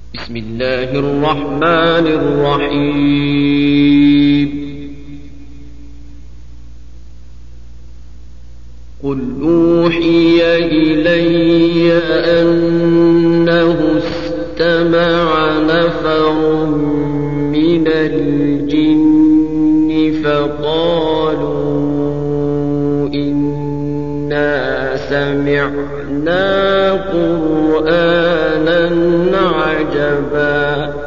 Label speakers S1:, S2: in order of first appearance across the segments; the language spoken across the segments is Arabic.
S1: بسم الله الرحمن الرحيم. قل أوحي إلي أنه استمع نفر من الجن فقالوا إنا سمعنا قرآنا عجبا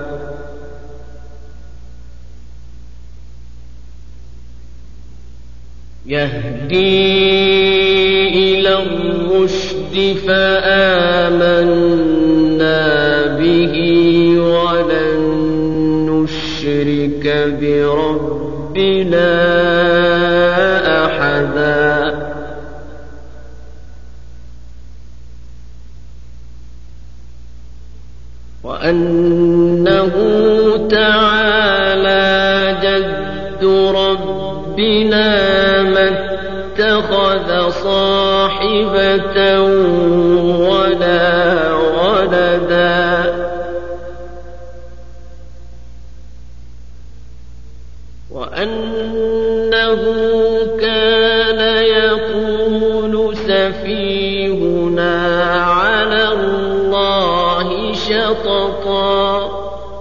S1: يهدي إلى الرشد فآمنا به ولن نشرك بربنا أحدا وأنه تعالى جد ربنا ما اتخذ صاحبة ولا ولدا وأنه كان يقول سفيهنا على الله شططا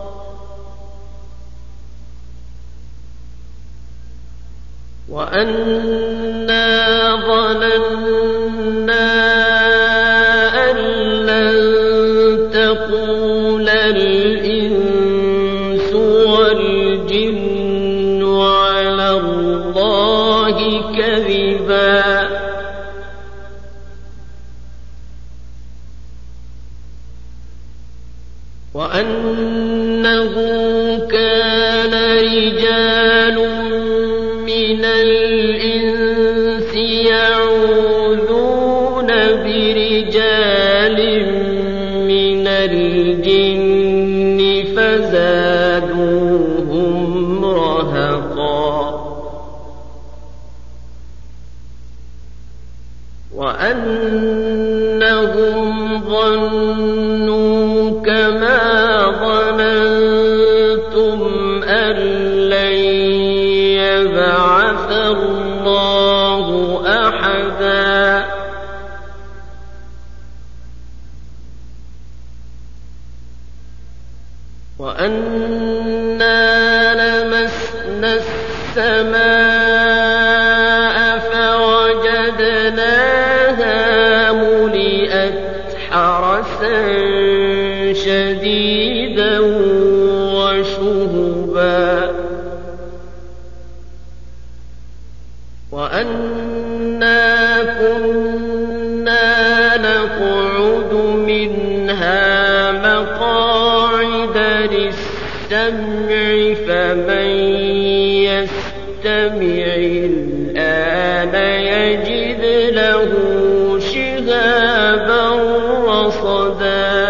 S1: وأنا ظننا أن لن تقول الإنس والجن على الله كذبا وأنه كان رجال من الإنس يعوذون برجال من الجن فزادوهم رهقا وأنهم ظنوا كما ظننتم أن لن يبعث الله أحدا وأنا لمسنا السماء فوجدناها ملئت حرسا شديدا وشهبا وأنا كنا نقعد منها مقاعد للسمع فمن يستمع الآن يجد له شهابا رصدا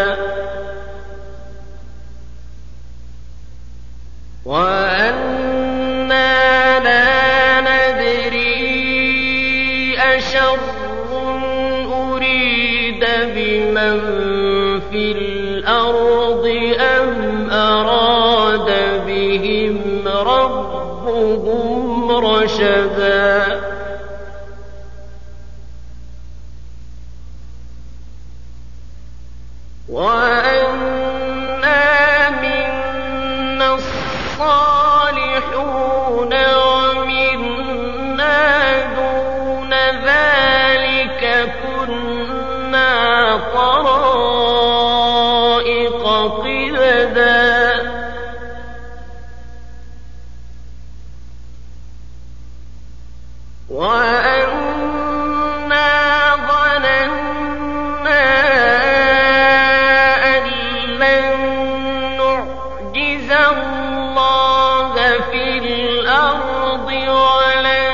S1: وأنا لا ندري أشر أريد بمن في الأرض أم أراد بهم ربهم رشدا وأنا منا الصالحون ومنا دون ذلك كنا طرائق قددا وأنا ظننا أن لن نعجز الله في الأرض ولن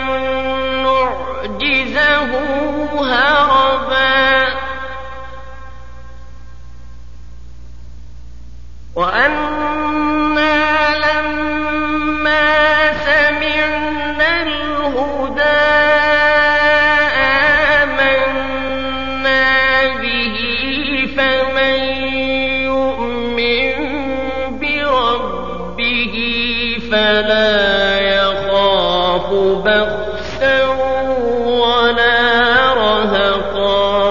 S1: نعجزه هربا وأنا لما سمعنا الهدى آمنا به فمن يؤمن فلا يخاف بخسا ولا رهقا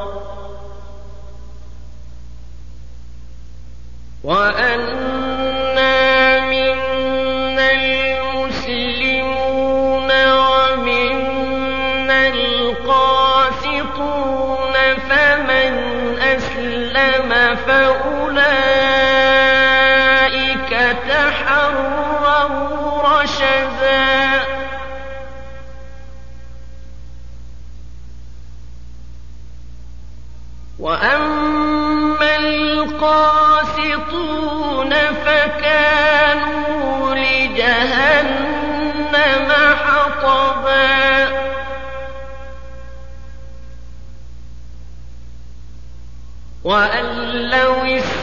S1: وأنا منا المسلمون ومنا القاسطون فمن أسلم فأولئك تحروا رشدا وأما القاسطون فكانوا لجهنم حطبا وأن لو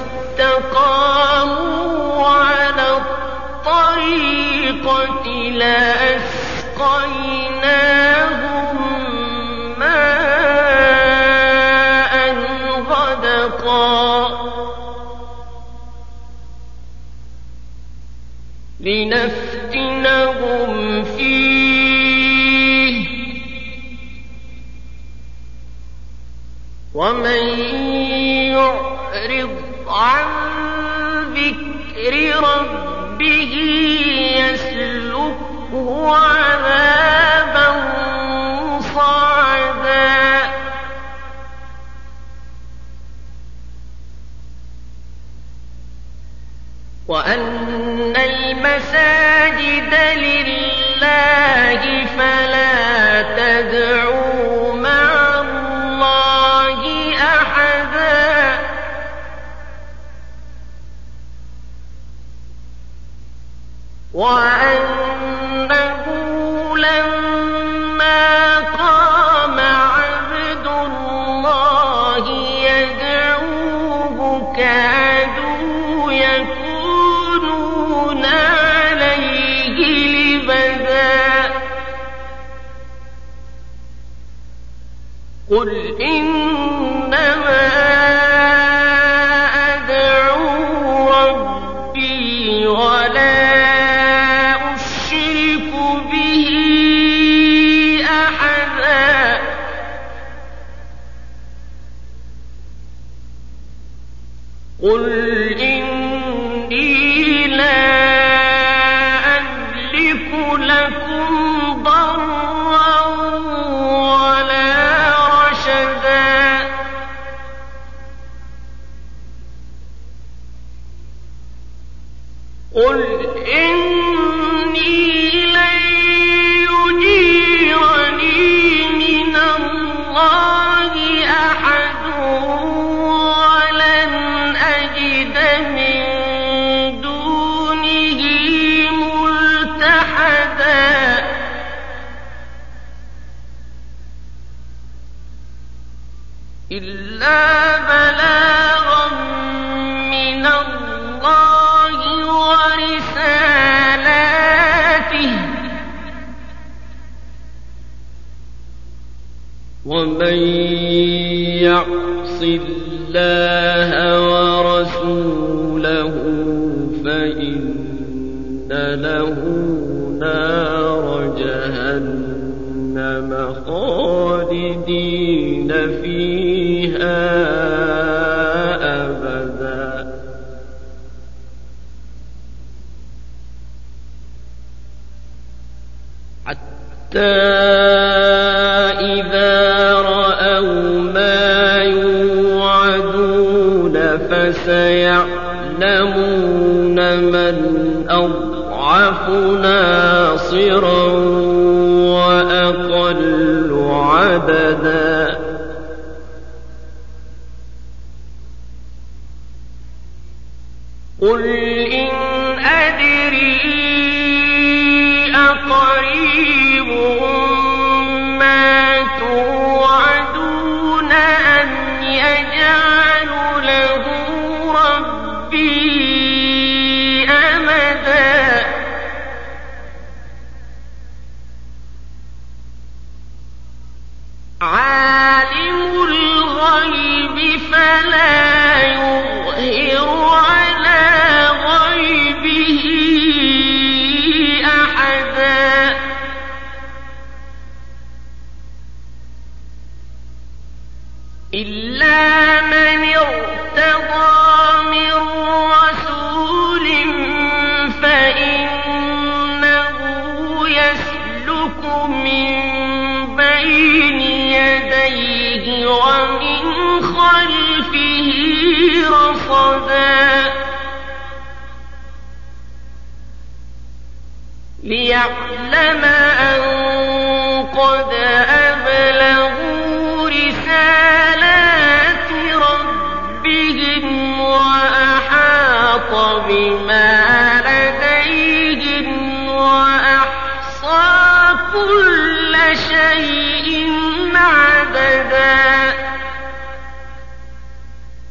S1: استقاموا على الطريقة لأسقيناهم ماء غدقا لنفتنهم فيه ومن يعرض عن ذكر ربه يسلكه عذابا صعدا وأن المساجد لله فلا تدعوا مع الله أحدا وأنه لما قام عبد الله يدعوه كادوا يكونون عليه لبدا قل إنما أدعو ربي ولا أشرك به أحدا قل إني لا أملك لكم ضرا ولا رشدا قل إني لن يجيرني من الله أحد ولن أجد من دونه ملتحدا إلا بلاغا من الله ورسالاته ومن يعص الله ورسوله فإن له نار جهنم خالدين فيها أبدا حتى إذا رأوا ما يوعدون فسيعلمون من أضعف ناصرا وأقل عددا قل إن أدري أقريب ما توعدون أم يجعل له ربي أمدا عالم الغيب فلا يظهر على غيبه رصدا ليعلم أن قد أبلغوا رسالات ربهم وأحاط بما